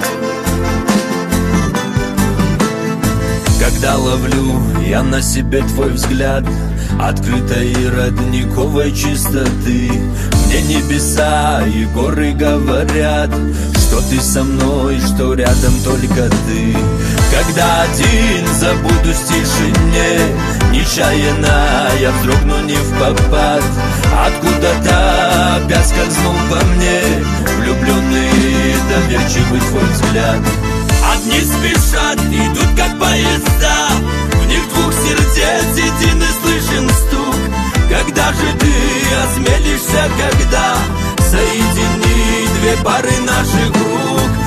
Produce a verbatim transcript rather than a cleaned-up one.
Когда ловлю я на себе твой взгляд, открытой и родниковой чистоты, мне небеса и горы говорят, что ты со мной, что рядом только ты. Когда один забудусь в тишине, нечаянно я вздрогну не впопад, откуда-то опять скользнул по мне влюбленный и доверчивый твой взгляд. Одни спешат, идут как поезда, в них двух сердец единый слышен стук. Когда же ты осмелишься, когда соединить две пары наших рук?